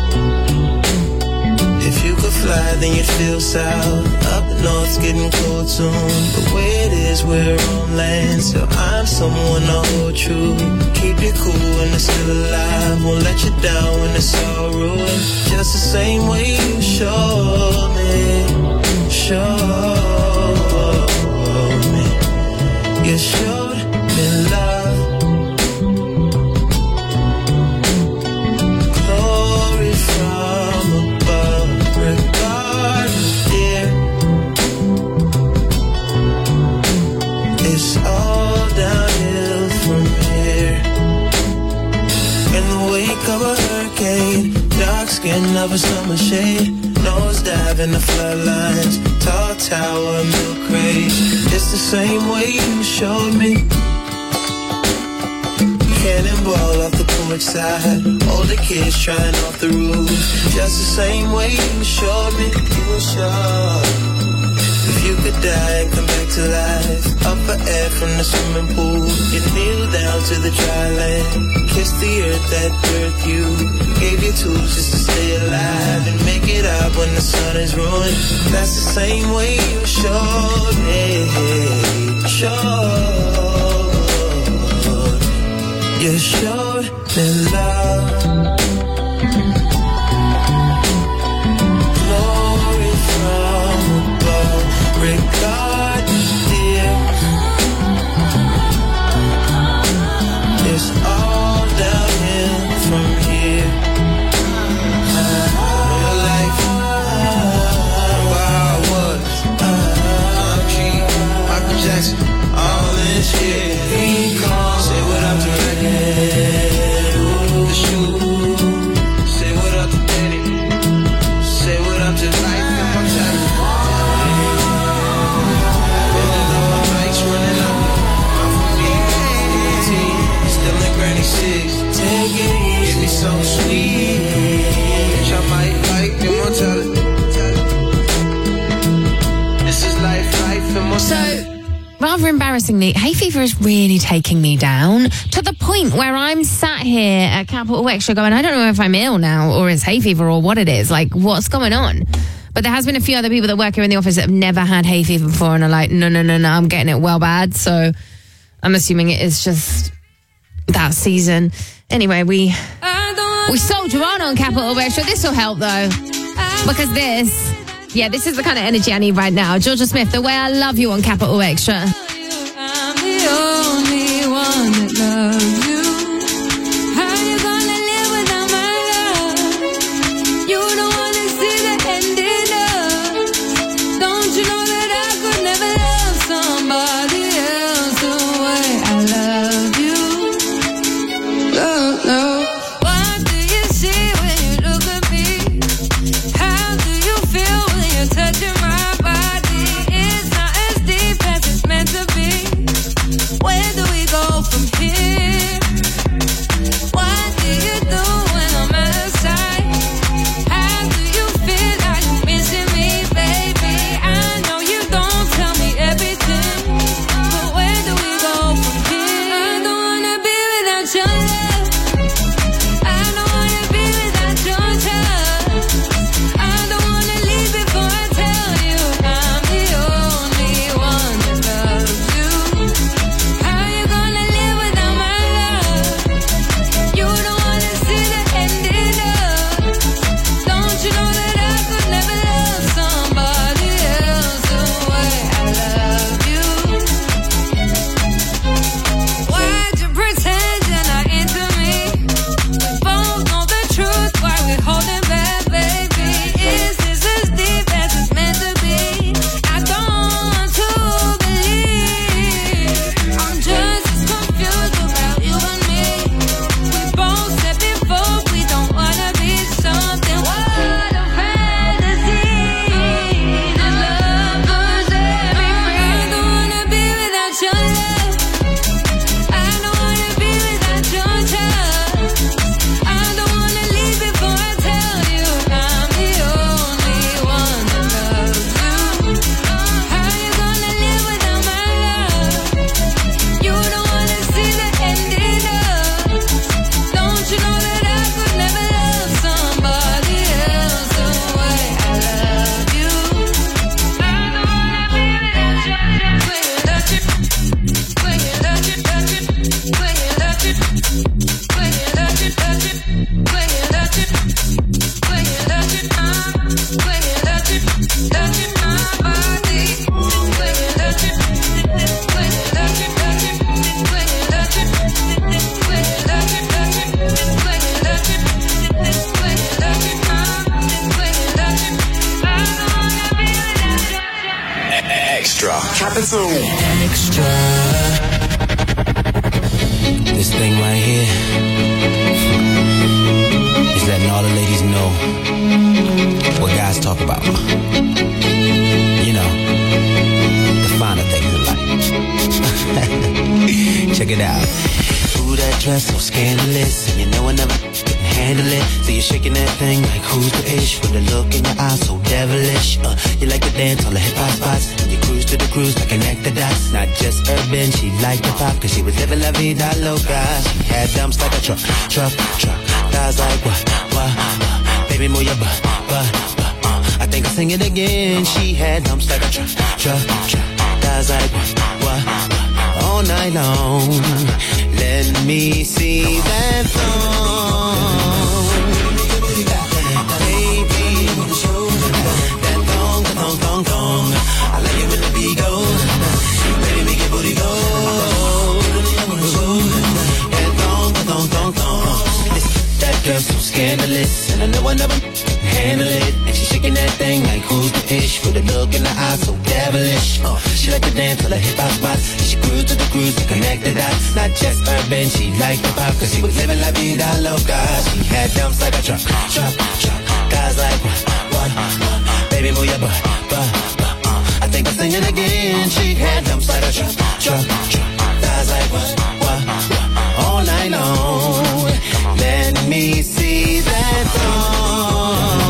S21: If you could fly, then you'd feel south. Up north's getting cold soon. The way it is, we're on land, so I'm someone to hold true. Keep you cool when it's still alive. Won't let you down when it's all ruined. Just the same way you showed me. Showed me. You showed me love. Glory from above. Regard, dear. It's all downhill from here. In the wake of a hurricane, dark skin of a summer shade, nose dive in the floodlines, tall tower, milk crate. It's the same way you showed me. Cannonball off the porch side, older kids trying off the roof. Just the same way you showed me. You were sure. If you could die and come back to life, up for air from the swimming pool, you kneel down to the dry land, kiss the earth that birthed you, gave you tools just to stay alive and make it up when the sun is ruined. That's the same way you showed me. Showed. You showed me love. Glory from above. Regard, dear. It's all downhill from here. Your life, where I was. I'm G, Michael Jackson, all this shit. Say what up to the shoe. Say what up to Daddy. Say what up to life in my time. Bikes running up. I'm from B, eighteen, still in Granny Six. Take it easy, give me so sweet. Bitch, I might like immortality. This is life, life, immortality.
S5: So, rather embarrassingly, hay fever is really taking me down to the point where I'm sat here at Capital Extra going, I don't know if I'm ill now or it's hay fever or what it is. Like, what's going on? But there has been a few other people that work here in the office that have never had hay fever before and are like, no, no, no, no, I'm getting it well bad. So I'm assuming it is just that season. Anyway, we we soldier on on Capital Extra. This will help, though, because this... Yeah, this is the kind of energy I need right now. Georgia Smith, The Way I Love You on Capital Extra.
S13: I'm the only one that loves you. How you gonna live without my love? You don't wanna see the ending up. Don't you know that I could never love somebody else the way I love you? No, no. What do you see when you look at me? How do you feel? Touching my body, it's not as deep as it's meant to be.
S3: Capital
S10: Extra. This thing right here is letting all the ladies know what guys talk about. You know, the finer things in life. Check it out. Ooh, that dress so scandalous, and you know I never can handle it. So you're shaking that thing like who's the ish, with a look in your eyes so devilish. Uh, you like to dance on the hip hop spots, and you cruise to the cruise like connect the dots. Not just urban, she liked the pop, cause she was living la vida loca. She had dumps like a truck, truck, truck. Guys like what, what, what? Baby, move your butt, butt, butt. Uh, I think I'll sing it again. She had dumps like a truck, truck, truck. Guys like what, what, what? All night long. Let me see that thong. Baby, that thong, the thong, thong, thong. I like it when the beat goes. Baby, make your booty go. That thong, the thong, thong, thong. That girl's so scandalous, and I know I never handle it. And she's shaking that thing like who's the ish, with a look in the eyes so devilish. Uh, she like to dance till the hip hop spots. She cruise to the cruise to connect the dots. Not just urban, she liked the pop, cause she was living la vida loca. She had dumps like a truck, truck, truck. Guys like what, what, what? Baby, move your butt, butt, butt. Uh, I think I'm singing again. She had dumps like a truck, truck, truck. Guys like what, what, what? All night long. Let me see that thong.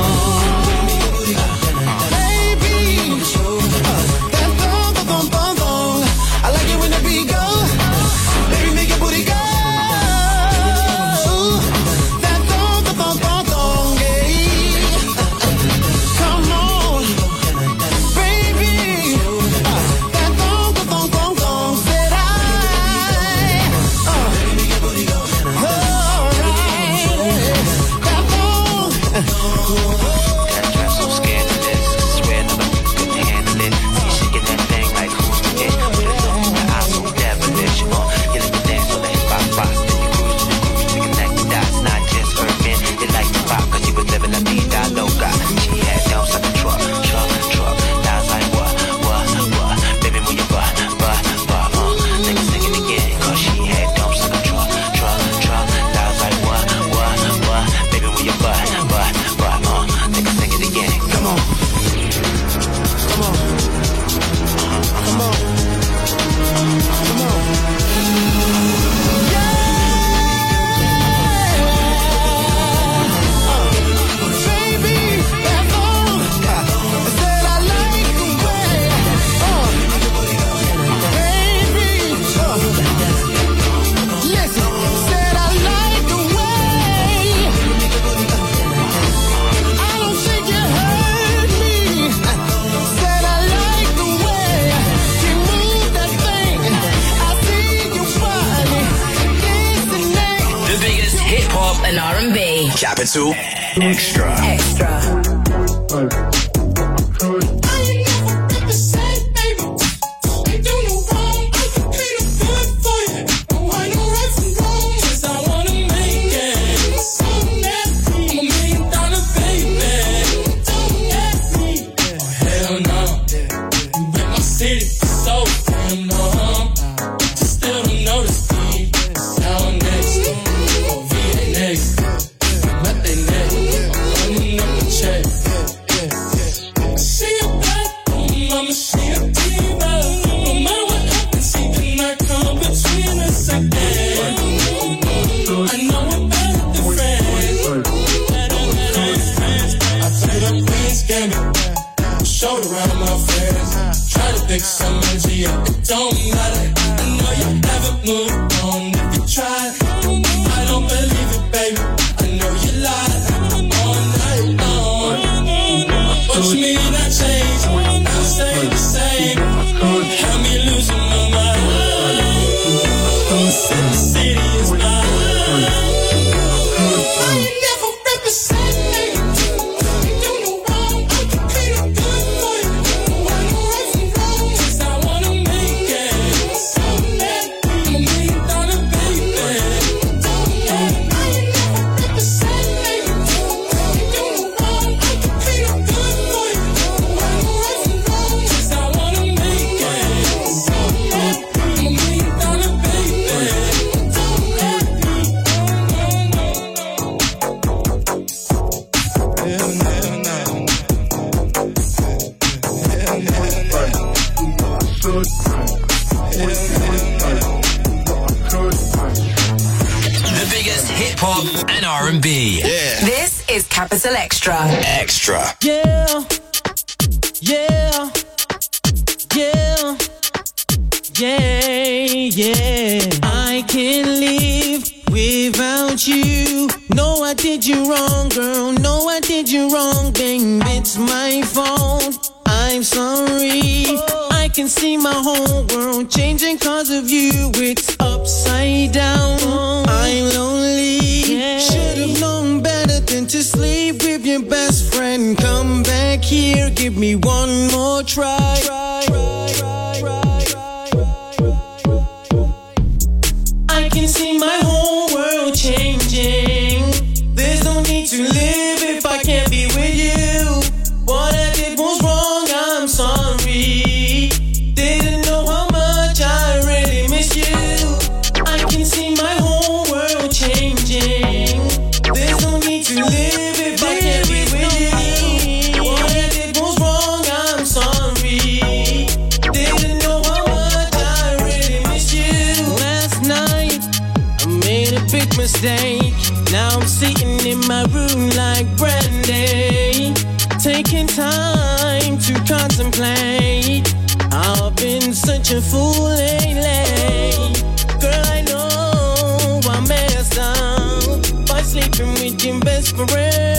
S3: Capital Extra.
S7: Extra.
S14: Dollar
S3: Capital Extra.
S10: Extra.
S14: Yeah, yeah, yeah, yeah, yeah. I can't live without you. No, I did you wrong, girl. No, I did you wrong, babe. It's my fault. I'm sorry. I can see my whole world changing cause of you. It's upside down. I'm lonely. Should've known better than to sleep with your best friend. Come back here, give me one more try. I can see my whole world changing. There's no need to live if I can't be with you. What I did was wrong, I'm sorry. Didn't know how much I really miss you. I can see my whole world changing. There's no need to live if I can't be with you. What I did was wrong, I'm sorry. Didn't know how much I really miss you. Last night, I made a big mistake. Now I'm sitting in my room like Brandy, taking time to contemplate. I've been such a fool lately. Girl, I know I messed up by sleeping with your best friend.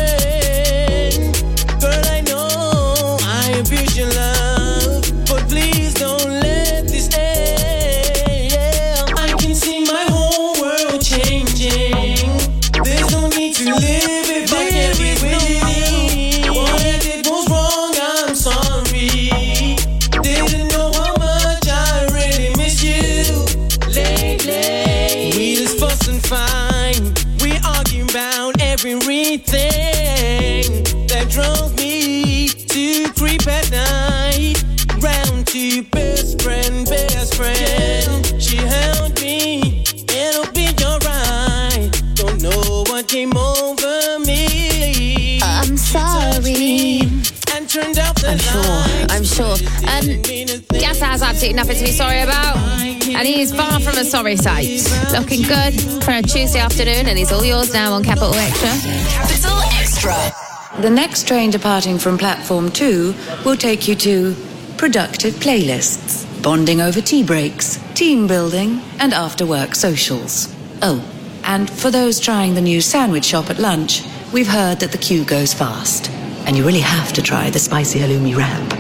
S14: Girl, I know I abused your love, but please don't let this end. I can see my whole world changing. There's no need to live if I can't be with you. What I did was wrong, I'm sorry. Didn't know how much I really miss you. Lately, we just fuss and fight. We argue about everything that drove me to creep at night. Round to best friend, best friend. She held me, it'll be alright. Don't know what came over me.
S5: I'm sorry.
S14: And turned out the
S5: I'm sure, I'm sure. Um, Gas has absolutely nothing to be sorry about. And he is far from a sorry sight. Looking good for a Tuesday afternoon, and he's all yours now on Capital Extra.
S3: Capital Extra.
S15: The next train departing from platform two will take you to productive playlists, bonding over tea breaks, team building, and after-work socials. Oh, and for those trying the new sandwich shop at lunch, we've heard that the queue goes fast, and you really have to try the spicy halloumi wrap.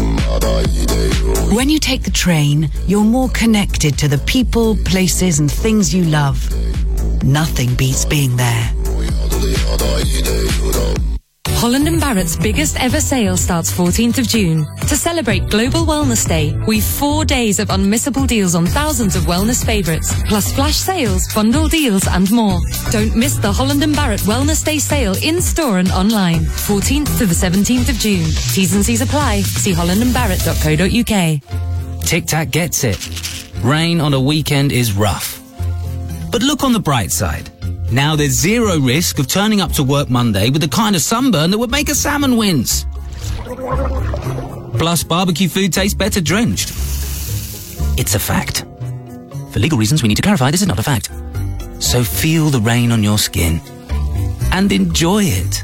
S17: When you take the train, you're more connected to the people, places, and things you love. Nothing beats being there.
S11: Holland and Barrett's biggest ever sale starts fourteenth of June. To celebrate Global Wellness Day, we've four days of unmissable deals on thousands of wellness favourites, plus flash sales, bundle deals and more. Don't miss the Holland and Barrett Wellness Day sale in-store and online. fourteenth to the seventeenth of June. T's and C's apply. See holland and barrett dot co dot uk.
S18: Tic Tac gets it. Rain on a weekend is rough. But look on the bright side. Now there's zero risk of turning up to work Monday with the kind of sunburn that would make a salmon wince. Plus, barbecue food tastes better drenched. It's a fact. For legal reasons, we need to clarify this is not a fact. So feel the rain on your skin and enjoy it.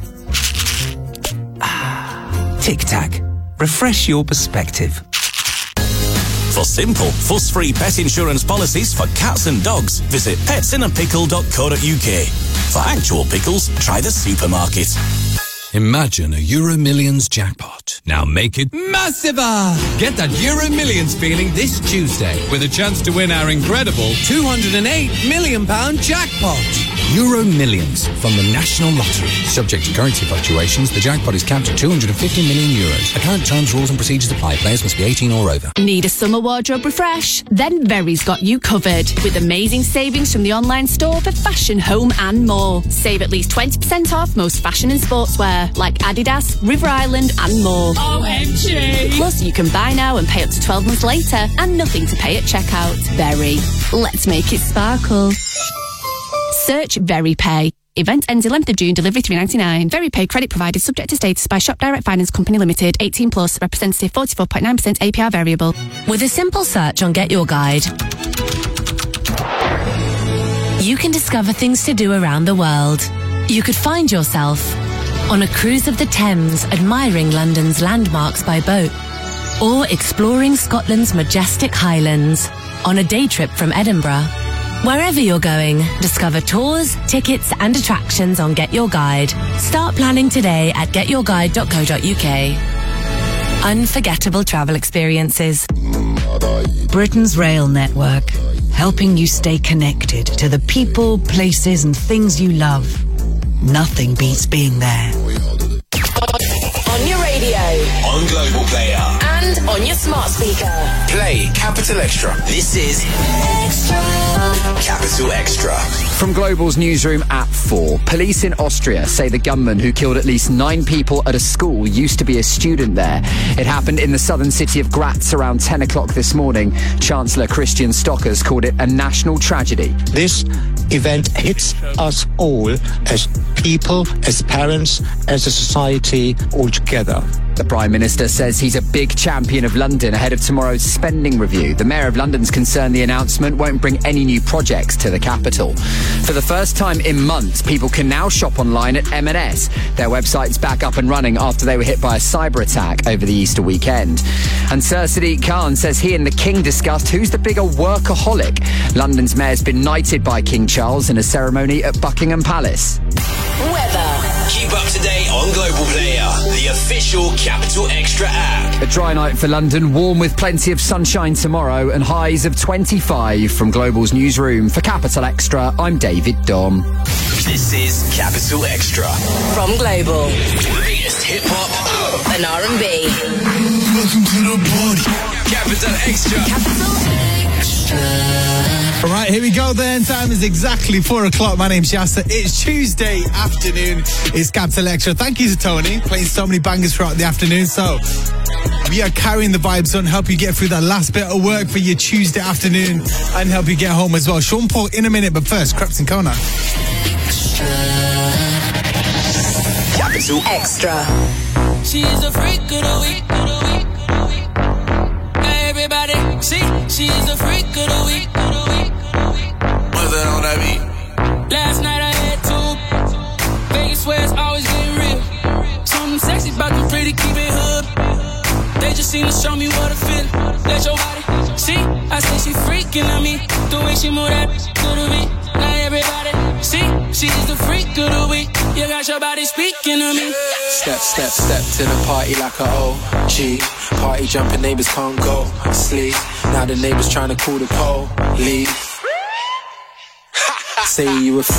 S18: Ah, Tic Tac. Refresh your perspective.
S19: For simple, fuss-free pet insurance policies for cats and dogs, visit pets in a pickle dot co dot uk. For actual pickles, try the supermarket.
S20: Imagine a Euro Millions jackpot. Now make it massiver! Get that Euro Millions feeling this Tuesday with a chance to win our incredible two hundred eight million pounds jackpot. Euro Millions from the National Lottery. Subject to currency fluctuations, the jackpot is capped at two hundred fifty million euros. Account terms, rules and procedures apply. Players must be eighteen or over.
S8: Need a summer wardrobe refresh? Then Very's got you covered with amazing savings from the online store for fashion, home and more. Save at least twenty percent off most fashion and sportswear like Adidas, River Island and more.
S7: O M G!
S8: Plus you can buy now and pay up to twelve months later and nothing to pay at checkout. Very. Let's make it sparkle. Search VeryPay. Event ends eleventh of June, delivery three ninety-nine. VeryPay credit provided subject to status by Shop Direct Finance Company Limited, eighteen plus, representative forty-four point nine percent A P R variable.
S22: With a simple search on Get Your Guide, you can discover things to do around the world. You could find yourself On a cruise of the Thames, admiring London's landmarks by boat. Or exploring Scotland's majestic Highlands. On a day trip from Edinburgh. Wherever you're going, discover tours, tickets and attractions on Get Your Guide. Start planning today at get your guide dot co dot uk. Unforgettable travel experiences.
S17: Britain's rail network, helping you stay connected to the people, places and things you love. Nothing beats being there.
S3: On your radio.
S19: On Global Player.
S3: And on your smart speaker.
S19: Play Capital Extra. This is Extra. Capital Extra.
S2: From Global's newsroom at four, police in Austria say the gunman who killed at least nine people at a school used to be a student there. It happened in the southern city of Graz around ten o'clock this morning. Chancellor Christian Stockers called it a national tragedy.
S6: This event hits us all as people, as parents, as a society altogether.
S2: The Prime Minister says he's a big champion of London ahead of tomorrow's spending review. The Mayor of London's concerned the announcement won't bring any new projects to the capital. For the first time in months, people can now shop online at M and S. Their website's back up and running after they were hit by a cyber attack over the Easter weekend. And Sir Sadiq Khan says he and the King discussed who's the bigger workaholic. London's mayor's been knighted by King Charles in a ceremony at Buckingham Palace.
S3: Weather.
S19: Keep up to date on Global Player, the official Capital Extra app.
S2: A dry night for London, warm with plenty of sunshine tomorrow and highs of twenty-five. From Global's newsroom for Capital Extra, I'm David Dom.
S19: This is Capital Extra.
S3: From Global.
S19: The biggest hip hop
S3: and R and B.
S19: Welcome to the party. Capital Extra.
S3: Capital Extra.
S9: All right, here we go then. Time is exactly four o'clock. My name's Shasta. It's Tuesday afternoon. It's Capital Extra. Thank you to Tony, playing so many bangers throughout the afternoon. So we are carrying the vibes on, help you get through that last bit of work for your Tuesday afternoon and help you get home as well. Sean Paul in a minute, but first, Kreps and Kona.
S3: Capital Extra.
S4: She's a freak of the week. Hey, everybody, see, she's a freak of the week.
S19: What's that on that beat?
S4: Last night I had two. Vegas where it's always getting real. Something sexy about them pretty, keep it hood. They just seem to show me what I feel. Let your body see. I say she freaking on me. The way she move that to the beat. Now everybody see. She's the freak of the week. You got your body speaking to me.
S12: Step, step, step to the party like a O G. Party jumping, neighbors can't go sleep. Now the neighbors trying to call the police. Say you a